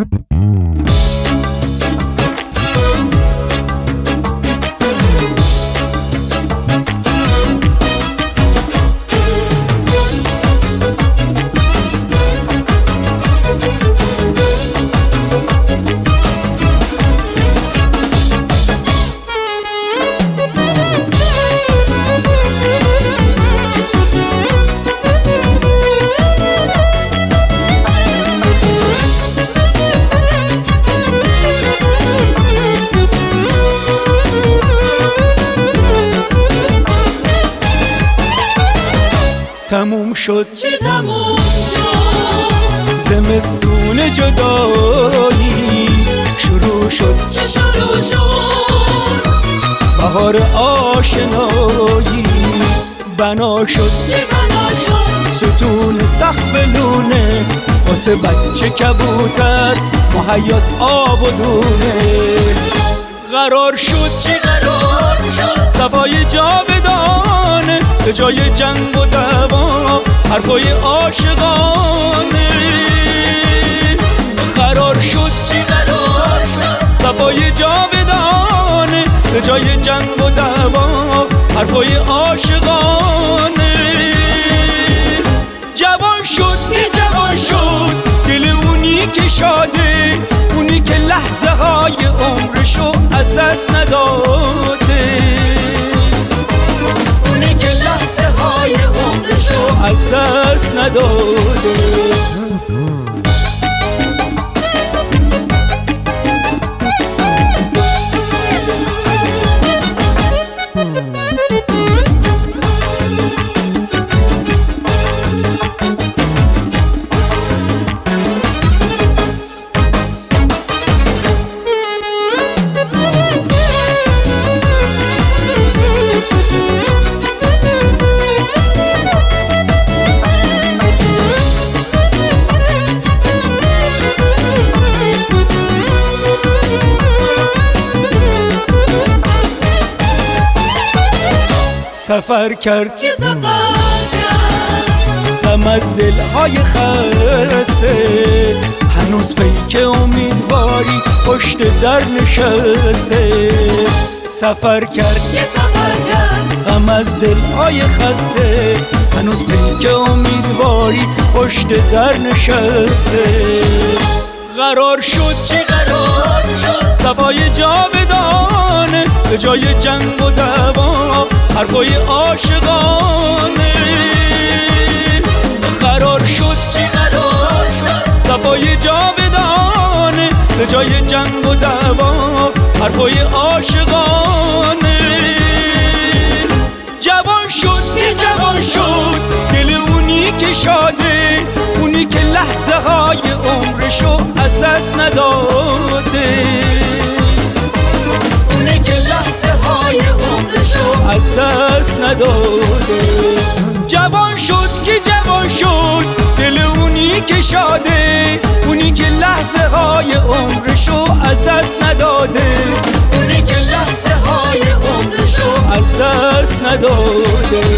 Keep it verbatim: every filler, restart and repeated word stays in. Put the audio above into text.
تموم شد چی تموم شد؟ زمستون جدایی شروع شد چه شروع شد؟ بهار آشنایی بنا شد چه بنا شد؟ ستون سقف لونه واسه بچه کبوتر مهیاس آب و دونه قرار شد چی قرار شد؟ صفای جاودانه به جای جنگ و دعوا حرفای عاشقانه قرار شد چی قرار شد؟ صفای جاودانه به جای جنگ و دعوا حرفای عاشقانه جوان شد که جوان شد دل اونی که شاده اونی که لحظه های عمرشو از دست نداده اونی که لحظه های عمرشو از دست نداده سفر کرد که سفر کرد غم از دلهای خسته هنوز پیک امیدواری پشت در نشسته سفر کرد که سفر کرد غم از دلهای خسته هنوز پیک امیدواری پشت در نشسته قرار شد چی قرار شد؟ صفای جاودانه به جای جنگ و دعوا حرفای عاشقانه قرار شد چی قرار شد؟ صفای جاودانه به جای جنگ و دعوا حرفای عاشقانه جوان شد که جوان شد دل اونی که شاده اونی که لحظه های عمرشو از دست نداده اونی که لحظه های عمرشو از دست نداده جوان شد که جوان شد دل اونی که شاده اونی که لحظه های عمرشو از دست نداده اونی که لحظه های عمرشو از دست نداده